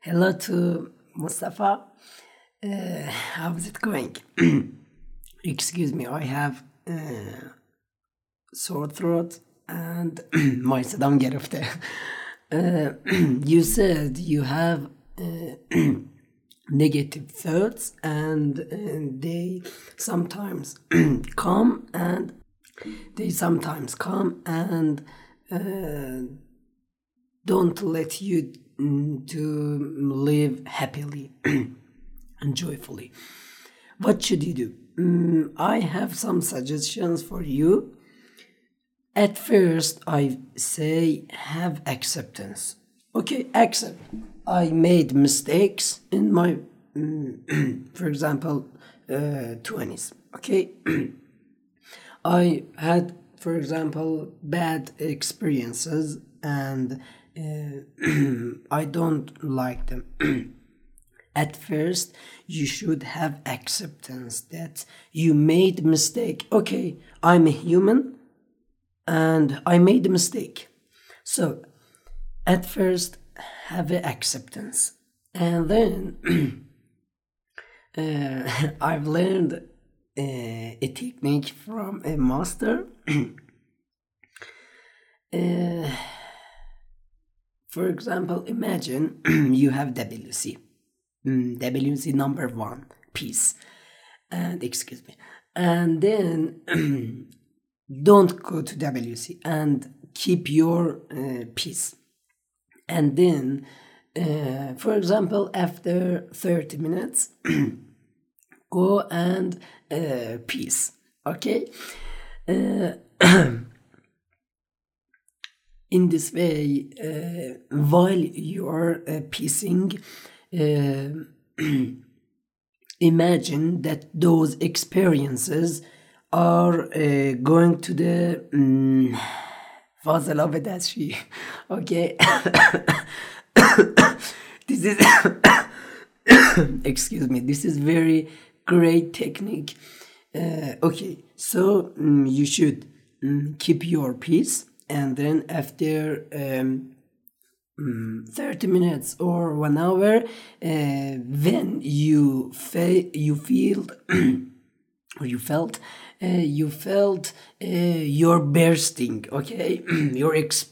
Hello to Mustafa. How's it going? Excuse me, I have sore throat and my صدام گرفته. You said you have negative thoughts and they sometimes come and don't let you to live happily and joyfully. What should you do? I have some suggestions for you. At first, I say have acceptance. Okay, accept. I made mistakes in my, for example, 20s. Okay, I had, for example, bad experiences and I don't like them. At first, you should have acceptance that you made a mistake. Okay, I'm a human and I made a mistake. So, at first, have an acceptance. And then, I've learned a technique from a master. For example, imagine you have WC. WC number 1, peace. And excuse me. And then don't go to WC and keep your peace. And then, for example, after 30 minutes, go and peace. Okay? In this way, while you're piecing, imagine that those experiences are going to the فاصله بدشی. Okay? This is excuse me, this is very great technique. Okay, so you should keep your peace. And then after 30 minutes or 1 hour, when you felt you're bursting, okay? You're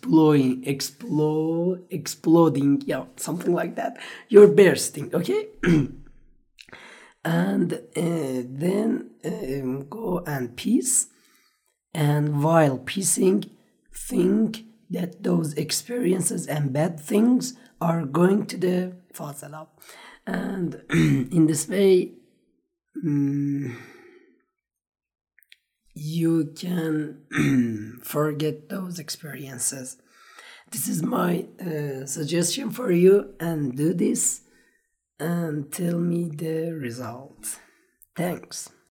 exploding, yeah, something like that. You're bursting, okay? And then go and peace. And while peacing, think that those experiences and bad things are going to the fazala. And in this way, you can forget those experiences. This is my suggestion for you, and do this and tell me the results. Thanks.